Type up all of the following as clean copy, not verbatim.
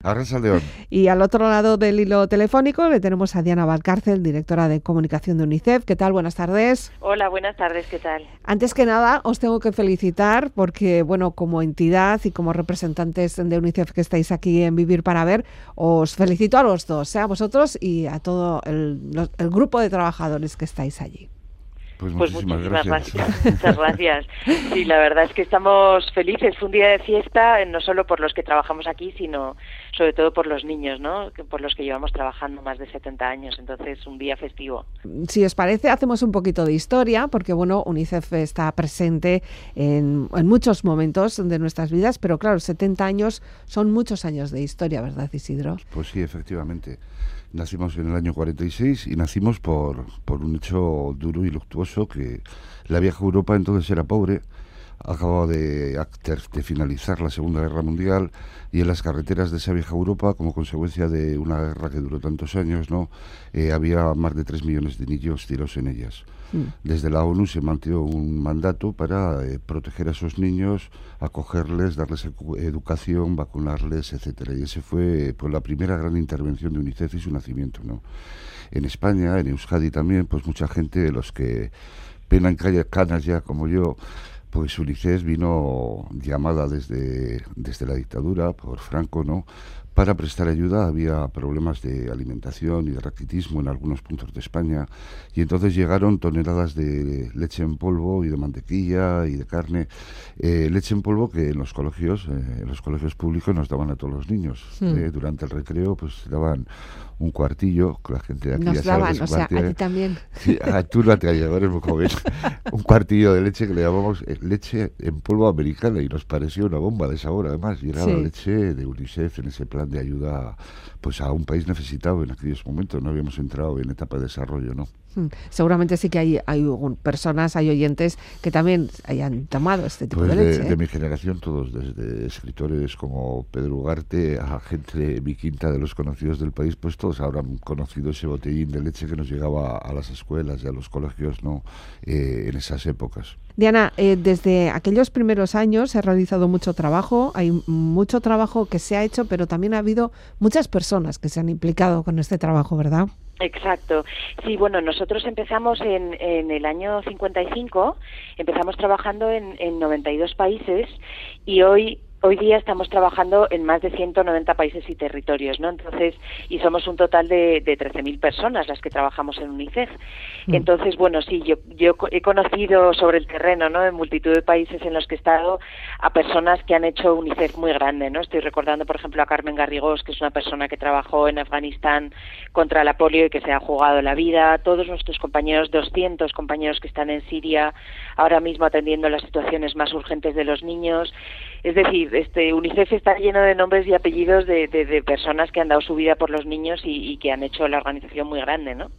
Arratsaldeon. Y al otro lado del hilo telefónico le tenemos a Diana Valcárcel, directora de comunicación de UNICEF. ¿Qué tal? Buenas tardes. Hola, buenas tardes. ¿Qué tal? Antes que nada, os tengo que felicitar porque, bueno, como entidad y como representantes de UNICEF que estáis aquí en Vivir para Ver, os felicito a los dos, a vosotros y a todo el grupo de trabajadores que estáis allí. Pues muchísimas gracias. Muchas gracias. Sí, la verdad es que estamos felices. Fue un día de fiesta, no solo por los que trabajamos aquí, sino sobre todo por los niños, ¿no? Por los que llevamos trabajando más de 70 años. Entonces, un día festivo. Si os parece, hacemos un poquito de historia, porque, bueno, UNICEF está presente en muchos momentos de nuestras vidas, pero claro, 70 años son muchos años de historia, ¿verdad, Isidro? Pues sí, efectivamente. Nacimos en el año 46 y nacimos por un hecho duro y luctuoso, que la vieja Europa entonces era pobre, acababa de finalizar la Segunda Guerra Mundial, y en las carreteras de esa vieja Europa, como consecuencia de una guerra que duró tantos años, ¿no? Había más de 3 millones de niños tirados en ellas. Desde la ONU se mantuvo un mandato para proteger a esos niños, acogerles, darles educación, vacunarles, etcétera. Y ese fue pues la primera gran intervención de UNICEF y su nacimiento, ¿no? En España, en Euskadi también, pues mucha gente, de los que penan canas ya como yo, pues UNICEF vino llamada desde la dictadura por Franco, ¿no?, para prestar ayuda. Había problemas de alimentación y de raquitismo en algunos puntos de España, y entonces llegaron toneladas de leche en polvo y de mantequilla y de carne, leche en polvo que en los colegios públicos nos daban a todos los niños. Durante el recreo pues daban un cuartillo, con la gente de aquí nos ya daban, sabe, o sea, a ti también. Sí, tú no te has llevado, eres muy joven. Un cuartillo de leche que le llamamos leche en polvo americana, y nos pareció una bomba de sabor, además, y era la leche de UNICEF en ese plan de ayuda pues a un país necesitado en aquellos momentos. No habíamos entrado en etapa de desarrollo, ¿no? Seguramente sí que hay personas, hay oyentes que también hayan tomado este tipo de leche. De mi generación, todos, desde escritores como Pedro Ugarte a gente de mi quinta, de los conocidos del país, pues todos habrán conocido ese botellín de leche que nos llegaba a las escuelas y a los colegios, ¿no?, en esas épocas. Diana, desde aquellos primeros años se ha realizado mucho trabajo, hay mucho trabajo que se ha hecho, pero también ha habido muchas personas que se han implicado con este trabajo, ¿verdad? Exacto. Sí, bueno, nosotros empezamos en el año 55, empezamos trabajando en 92 países y hoy día estamos trabajando en más de 190 países y territorios, ¿no? Entonces, y somos un total de 13.000 personas las que trabajamos en UNICEF. Entonces, bueno, sí, yo he conocido sobre el terreno, ¿no?, en multitud de países en los que he estado, a personas que han hecho UNICEF muy grande, ¿no? Estoy recordando, por ejemplo, a Carmen Garrigós, que es una persona que trabajó en Afganistán contra la polio y que se ha jugado la vida. Todos nuestros compañeros, 200 compañeros que están en Siria, ahora mismo atendiendo las situaciones más urgentes de los niños. Es decir, UNICEF está lleno de nombres y apellidos de personas que han dado su vida por los niños y que han hecho la organización muy grande, ¿no?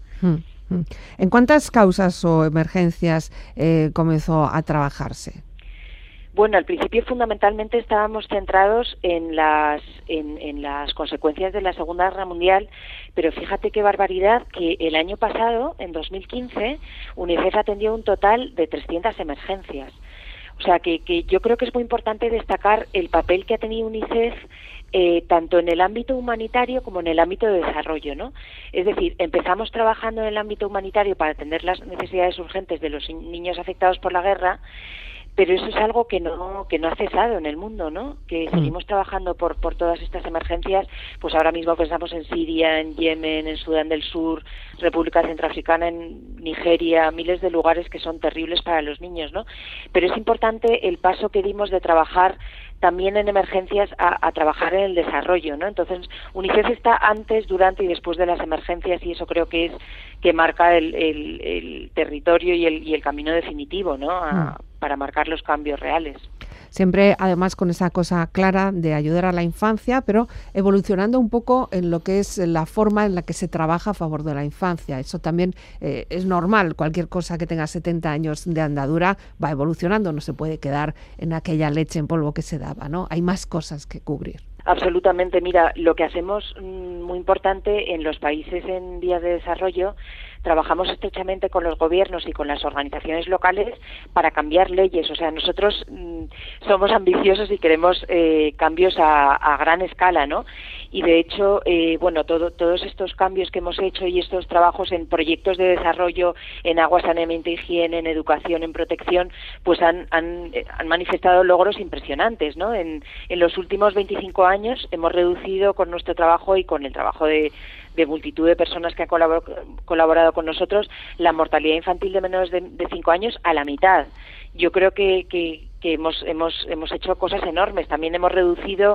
¿En cuántas causas o emergencias comenzó a trabajarse? Bueno, al principio fundamentalmente estábamos centrados en las consecuencias de la Segunda Guerra Mundial, pero fíjate qué barbaridad que el año pasado, en 2015, UNICEF atendió un total de 300 emergencias. O sea, que yo creo que es muy importante destacar el papel que ha tenido UNICEF tanto en el ámbito humanitario como en el ámbito de desarrollo, ¿no? Es decir, empezamos trabajando en el ámbito humanitario para atender las necesidades urgentes de los niños afectados por la guerra, pero eso es algo que no ha cesado en el mundo, ¿no? Que seguimos trabajando por todas estas emergencias. Pues ahora mismo pensamos en Siria, en Yemen, en Sudán del Sur, República Centroafricana, en Nigeria, miles de lugares que son terribles para los niños, ¿no? Pero es importante el paso que dimos de trabajar también en emergencias a trabajar en el desarrollo, ¿no? Entonces, UNICEF está antes, durante y después de las emergencias, y eso creo que marca el territorio y el camino definitivo, ¿no? Para marcar los cambios reales. Siempre, además, con esa cosa clara de ayudar a la infancia, pero evolucionando un poco en lo que es la forma en la que se trabaja a favor de la infancia. Eso también es normal. Cualquier cosa que tenga 70 años de andadura va evolucionando. No se puede quedar en aquella leche en polvo que se daba, ¿no? Hay más cosas que cubrir. Absolutamente. Mira, lo que hacemos muy importante en los países en vías de desarrollo, trabajamos estrechamente con los gobiernos y con las organizaciones locales para cambiar leyes. O sea, nosotros somos ambiciosos y queremos cambios a gran escala, ¿no? y de hecho, todos estos cambios que hemos hecho y estos trabajos en proyectos de desarrollo, en agua, saneamiento, higiene, en educación, en protección, pues han manifestado logros impresionantes, ¿no? En los últimos 25 años hemos reducido con nuestro trabajo y con el trabajo de multitud de personas que han colaborado con nosotros la mortalidad infantil de menores de 5 años a la mitad. Yo creo que hemos hecho cosas enormes. También hemos reducido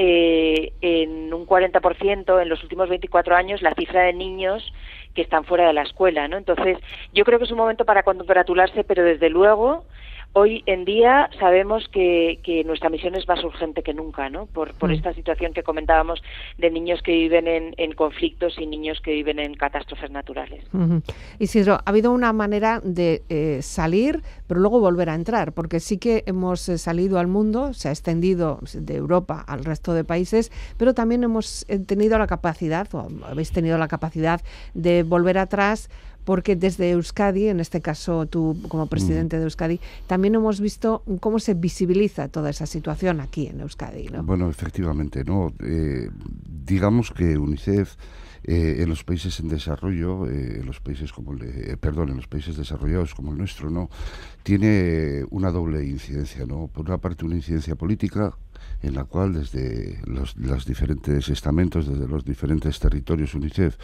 en un 40% en los últimos 24 años la cifra de niños que están fuera de la escuela, ¿no? Entonces, yo creo que es un momento para congratularse, pero desde luego hoy en día sabemos que nuestra misión es más urgente que nunca, ¿no? Por esta situación que comentábamos de niños que viven en conflictos y niños que viven en catástrofes naturales. Isidro, ha habido una manera de salir, pero luego volver a entrar, porque sí que hemos salido al mundo, se ha extendido de Europa al resto de países, pero también hemos tenido la capacidad, o habéis tenido la capacidad de volver atrás, porque desde Euskadi, en este caso tú como presidente de Euskadi, también hemos visto cómo se visibiliza toda esa situación aquí en Euskadi, ¿no? Bueno, efectivamente, ¿no? Digamos que UNICEF en los países en desarrollo, en los países en los países desarrollados como el nuestro, ¿no? Tiene una doble incidencia, ¿no? Por una parte, una incidencia política, en la cual desde los diferentes estamentos, desde los diferentes territorios UNICEF,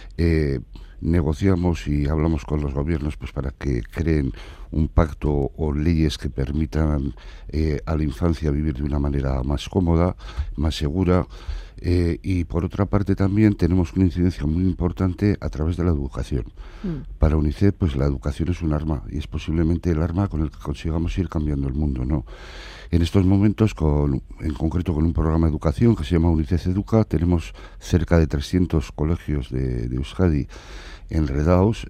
negociamos y hablamos con los gobiernos pues para que creen un pacto o leyes que permitan a la infancia vivir de una manera más cómoda, más segura, y por otra parte también tenemos una incidencia muy importante a través de la educación. Para UNICEF pues la educación es un arma, y es posiblemente el arma con el que consigamos ir cambiando el mundo, ¿no? En estos momentos, en concreto con un programa de educación que se llama UNICEF Educa, tenemos cerca de 300 colegios de Euskadi enredados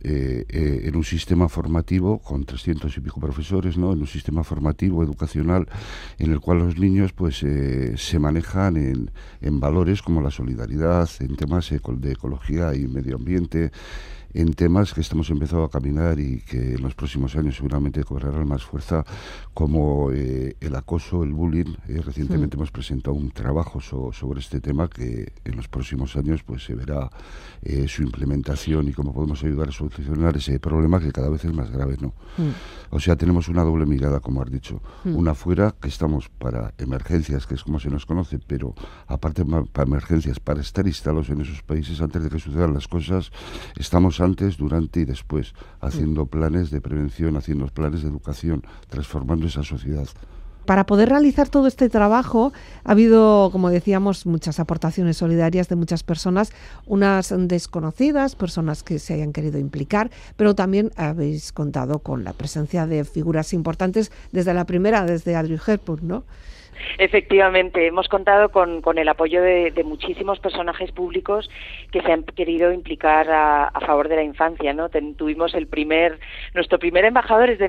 en un sistema formativo con 300 y pico profesores, ¿no? En un sistema formativo educacional en el cual los niños pues se manejan en valores como la solidaridad, en temas de ecología y medio ambiente, en temas que estamos empezando a caminar y que en los próximos años seguramente cobrarán más fuerza, como el acoso, el bullying. Recientemente hemos presentado un trabajo sobre este tema que en los próximos años pues se verá su implementación y cómo podemos ayudar a solucionar ese problema que cada vez es más grave, ¿no? O sea, tenemos una doble mirada, como has dicho. Una fuera, que estamos para emergencias, que es como se nos conoce, pero aparte para emergencias, para estar instalados en esos países antes de que sucedan las cosas. Estamos antes, durante y después, haciendo planes de prevención, haciendo planes de educación, transformando esa sociedad. Para poder realizar todo este trabajo ha habido, como decíamos, muchas aportaciones solidarias de muchas personas, unas desconocidas, personas que se hayan querido implicar, pero también habéis contado con la presencia de figuras importantes desde la primera, desde Audrey Hepburn, ¿no? Efectivamente, hemos contado con el apoyo de muchísimos personajes públicos que se han querido implicar a favor de la infancia, ¿no? Tuvimos nuestro primer embajador es de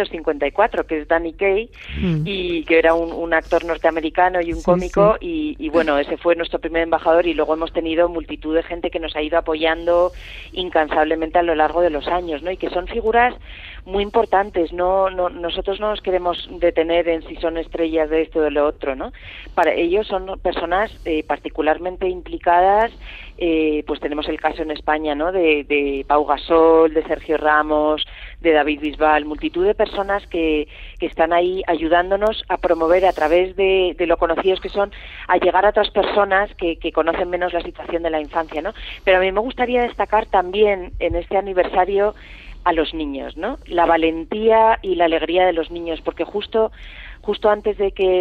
1954, que es Danny Kaye, y que era un actor norteamericano y un cómico, sí. Y bueno, ese fue nuestro primer embajador, y luego hemos tenido multitud de gente que nos ha ido apoyando incansablemente a lo largo de los años, ¿no? Y que son figuras muy importantes. Nosotros no nos queremos detener en si son estrellas de esto o de lo otro, ¿no? Para ellos son personas particularmente implicadas. Pues tenemos el caso en España, ¿no? De Pau Gasol, de Sergio Ramos, de David Bisbal, multitud de personas que están ahí ayudándonos a promover a través de lo conocidos que son, a llegar a otras personas que conocen menos la situación de la infancia, ¿no? Pero a mí me gustaría destacar también en este aniversario a los niños, ¿no? La valentía y la alegría de los niños, porque justo antes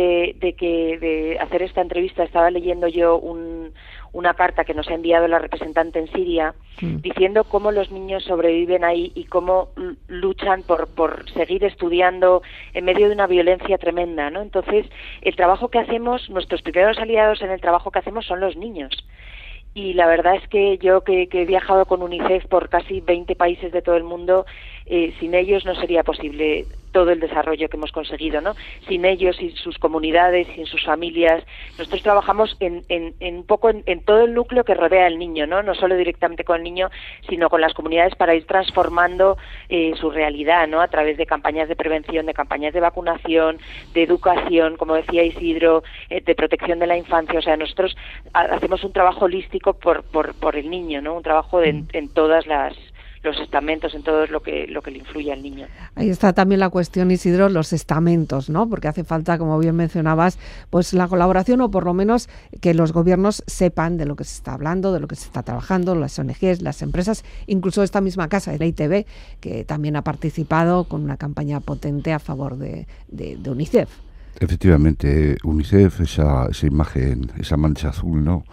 de hacer esta entrevista estaba leyendo yo una carta que nos ha enviado la representante en Siria, diciendo cómo los niños sobreviven ahí y cómo luchan por seguir estudiando en medio de una violencia tremenda, ¿no? Entonces, el trabajo que hacemos, nuestros primeros aliados en el trabajo que hacemos son los niños. Y la verdad es que yo que he viajado con UNICEF por casi 20 países de todo el mundo, sin ellos no sería posible todo el desarrollo que hemos conseguido, ¿no? Sin ellos, sin sus comunidades, sin sus familias. Nosotros trabajamos en un poco en todo el núcleo que rodea al niño, ¿no? No solo directamente con el niño, sino con las comunidades para ir transformando su realidad, ¿no? A través de campañas de prevención, de campañas de vacunación, de educación, como decía Isidro, de protección de la infancia. O sea, nosotros hacemos un trabajo holístico por el niño, ¿no? Un trabajo en todas los estamentos, en todo lo que le influye al niño. Ahí está también la cuestión, Isidro, los estamentos, ¿no? Porque hace falta, como bien mencionabas, pues la colaboración, o por lo menos que los gobiernos sepan de lo que se está hablando, de lo que se está trabajando, las ONGs, las empresas, incluso esta misma casa, el ITV, que también ha participado con una campaña potente a favor de UNICEF. Efectivamente, UNICEF, esa imagen, esa mancha azul, ¿no?,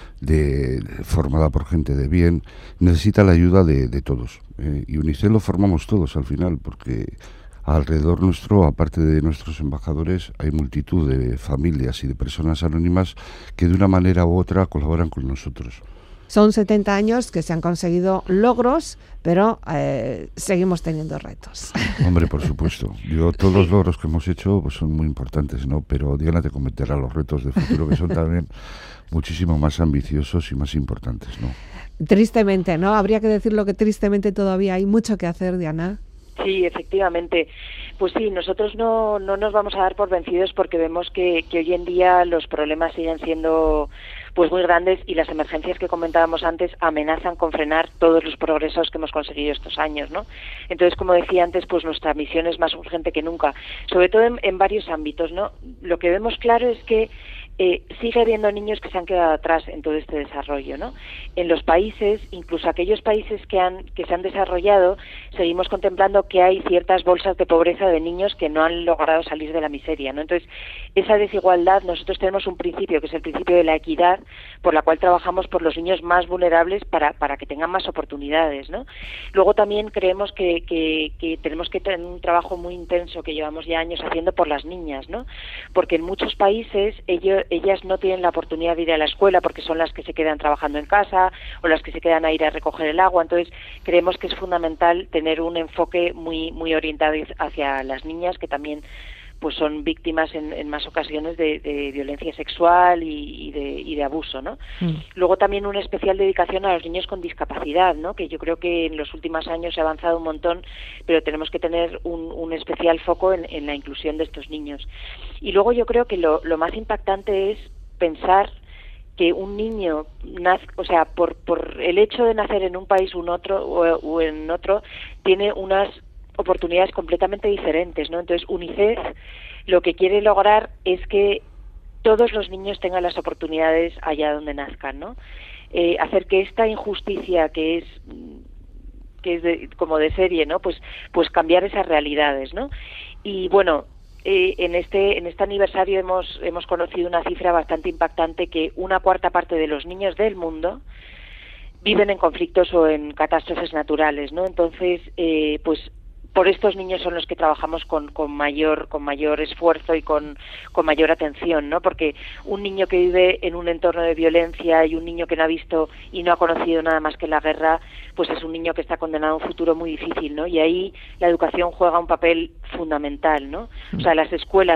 formada por gente de bien, necesita la ayuda de todos. Y UNICEF lo formamos todos al final, porque alrededor nuestro, aparte de nuestros embajadores, hay multitud de familias y de personas anónimas que de una manera u otra colaboran con nosotros. Son 70 años que se han conseguido logros, pero seguimos teniendo retos. Hombre, por supuesto. Todos los logros que hemos hecho pues son muy importantes, ¿no? Pero Diana te comentará los retos de futuro, que son también muchísimo más ambiciosos y más importantes, ¿no? Tristemente, ¿no? Habría que decirlo, que tristemente todavía hay mucho que hacer, Diana. Sí, efectivamente. Pues sí, nosotros no nos vamos a dar por vencidos, porque vemos que hoy en día los problemas siguen siendo pues muy grandes, y las emergencias que comentábamos antes amenazan con frenar todos los progresos que hemos conseguido estos años, ¿no? Entonces, como decía antes, pues nuestra misión es más urgente que nunca, sobre todo en varios ámbitos, ¿no? Lo que vemos claro es que sigue habiendo niños que se han quedado atrás en todo este desarrollo, ¿no? En los países, incluso aquellos países que se han desarrollado, seguimos contemplando que hay ciertas bolsas de pobreza de niños que no han logrado salir de la miseria, ¿no? Entonces, esa desigualdad, nosotros tenemos un principio, que es el principio de la equidad, por la cual trabajamos por los niños más vulnerables para que tengan más oportunidades, ¿no? Luego también creemos que tenemos que tener un trabajo muy intenso que llevamos ya años haciendo por las niñas, ¿no? Porque en muchos países ellas no tienen la oportunidad de ir a la escuela, porque son las que se quedan trabajando en casa o las que se quedan a ir a recoger el agua. Entonces, creemos que es fundamental tener un enfoque muy orientado hacia las niñas, que también pues son víctimas en más ocasiones de violencia sexual y de abuso, ¿no? Luego también una especial dedicación a los niños con discapacidad, ¿no? Que yo creo que en los últimos años se ha avanzado un montón, pero tenemos que tener un especial foco en la inclusión de estos niños. Y luego yo creo que lo más impactante es pensar que un niño o sea, por el hecho de nacer en un país o en otro, tiene unas oportunidades completamente diferentes, ¿no? Entonces, UNICEF lo que quiere lograr es que todos los niños tengan las oportunidades allá donde nazcan, ¿no? Hacer que esta injusticia que es como de serie, ¿no? Pues cambiar esas realidades, ¿no? Y bueno, en este aniversario hemos conocido una cifra bastante impactante, que 1/4 parte de los niños del mundo viven en conflictos o en catástrofes naturales, ¿no? Entonces, pues por estos niños son los que trabajamos con mayor esfuerzo y con mayor atención, ¿no? Porque un niño que vive en un entorno de violencia y un niño que no ha visto y no ha conocido nada más que la guerra, pues es un niño que está condenado a un futuro muy difícil, ¿no? Y ahí la educación juega un papel fundamental, ¿no? O sea, las escuelas,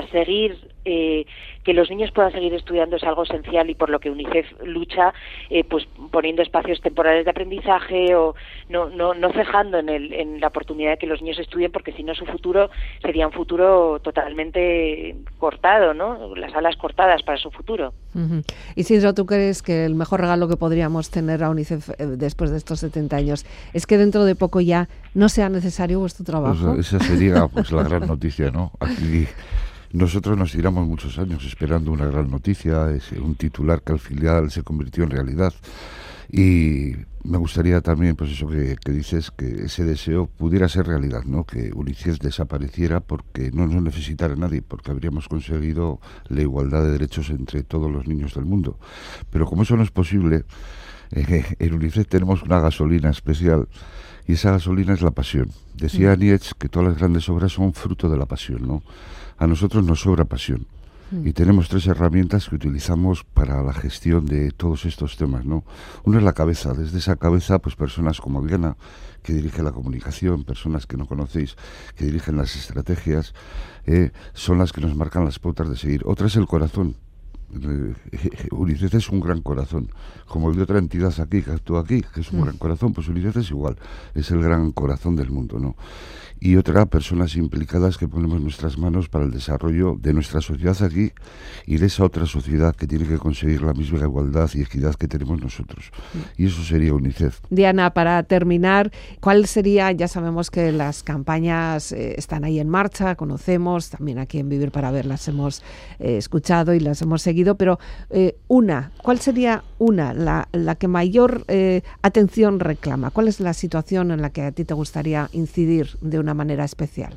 que los niños puedan seguir estudiando es algo esencial, y por lo que UNICEF lucha, pues poniendo espacios temporales de aprendizaje, o no cejando en la oportunidad de que los niños estudien, porque si no su futuro sería un futuro totalmente cortado, ¿no? Las alas cortadas para su futuro. Isidro, ¿tú crees que el mejor regalo que podríamos tener a UNICEF después de estos 70 años es que dentro de poco ya no sea necesario vuestro trabajo? Pues esa sería pues la gran noticia, ¿no? Aquí nosotros nos tiramos muchos años esperando una gran noticia, un titular que al final se convirtió en realidad. Y me gustaría también, pues eso que dices, que ese deseo pudiera ser realidad, ¿no? Que UNICEF desapareciera porque no nos necesitara nadie, porque habríamos conseguido la igualdad de derechos entre todos los niños del mundo. Pero como eso no es posible, en UNICEF tenemos una gasolina especial, y esa gasolina es la pasión. Decía Nietzsche que todas las grandes obras son fruto de la pasión, ¿no? A nosotros nos sobra pasión. Y tenemos 3 herramientas que utilizamos para la gestión de todos estos temas, ¿no? Uno es la cabeza. Desde esa cabeza, pues personas como Diana, que dirige la comunicación, personas que no conocéis, que dirigen las estrategias, son las que nos marcan las pautas de seguir. Otra es el corazón. UNICEF es un gran corazón, como el de otra entidad aquí, que actúa aquí, que es un gran corazón, pues UNICEF es igual, es el gran corazón del mundo, ¿no? Y otra, personas implicadas que ponemos nuestras manos para el desarrollo de nuestra sociedad aquí y de esa otra sociedad que tiene que conseguir la misma igualdad y equidad que tenemos nosotros. Y eso sería UNICEF. Diana, para terminar, ¿cuál sería? Ya sabemos que las campañas están ahí en marcha, conocemos, también aquí en Vivir para Ver las hemos escuchado y las hemos seguido, pero ¿cuál sería la que mayor atención reclama? ¿Cuál es la situación en la que a ti te gustaría incidir de una manera especial?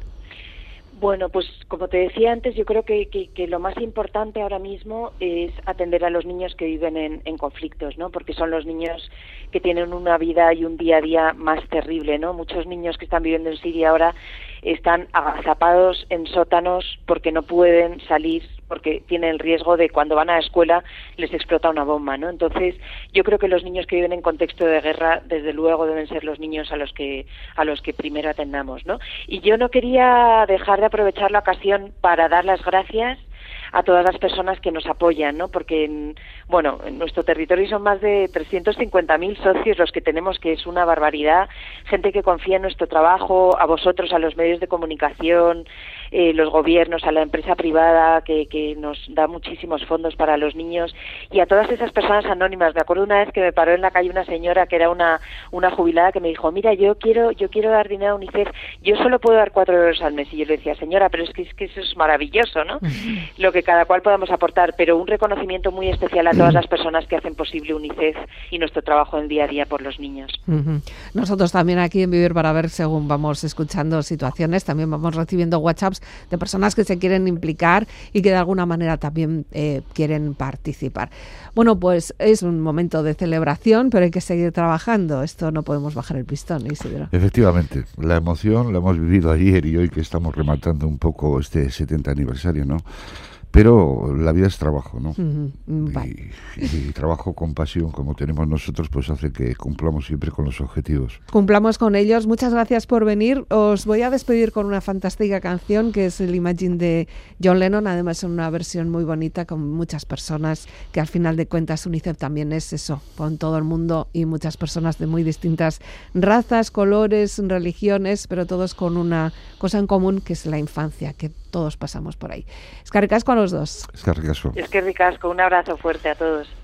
Bueno, pues como te decía antes, yo creo que lo más importante ahora mismo es atender a los niños que viven en conflictos, ¿no? Porque son los niños que tienen una vida y un día a día más terrible, ¿no? Muchos niños que están viviendo en Siria ahora están agazapados en sótanos porque no pueden salir, porque tienen el riesgo de cuando van a la escuela les explota una bomba, ¿no? Entonces, yo creo que los niños que viven en contexto de guerra, desde luego deben ser los niños a los que primero atendamos, ¿no? Y yo no quería dejar de aprovechar la ocasión para dar las gracias a todas las personas que nos apoyan, ¿no? Porque, en nuestro territorio son más de 350.000 socios los que tenemos, que es una barbaridad, gente que confía en nuestro trabajo, a vosotros, a los medios de comunicación, los gobiernos, a la empresa privada que nos da muchísimos fondos para los niños, y a todas esas personas anónimas. Me acuerdo una vez que me paró en la calle una señora que era una jubilada que me dijo, mira, yo quiero dar dinero a UNICEF, yo solo puedo dar 4 euros al mes. Y yo le decía, señora, pero es que eso es maravilloso, ¿no? Lo que cada cual podamos aportar, pero un reconocimiento muy especial a todas las personas que hacen posible UNICEF y nuestro trabajo en día a día por los niños. Nosotros también aquí en Vivir para Ver, según vamos escuchando situaciones, también vamos recibiendo WhatsApps de personas que se quieren implicar y que de alguna manera también quieren participar. Bueno, pues es un momento de celebración, pero hay que seguir trabajando. Esto no podemos bajar el pistón, Isidro. Efectivamente, la emoción la hemos vivido ayer y hoy que estamos rematando un poco este 70 aniversario, ¿no? Pero la vida es trabajo, ¿no? Vale. Y trabajo con pasión, como tenemos nosotros, pues hace que cumplamos siempre con los objetivos. Cumplamos con ellos. Muchas gracias por venir. Os voy a despedir con una fantástica canción que es el Imagine de John Lennon. Además, es una versión muy bonita con muchas personas, que al final de cuentas UNICEF también es eso, con todo el mundo y muchas personas de muy distintas razas, colores, religiones, pero todos con una cosa en común, que es la infancia, que todos pasamos por ahí. Eskerrik asko a los dos. Eskerrik asko. Eskerrik asko, un abrazo fuerte a todos.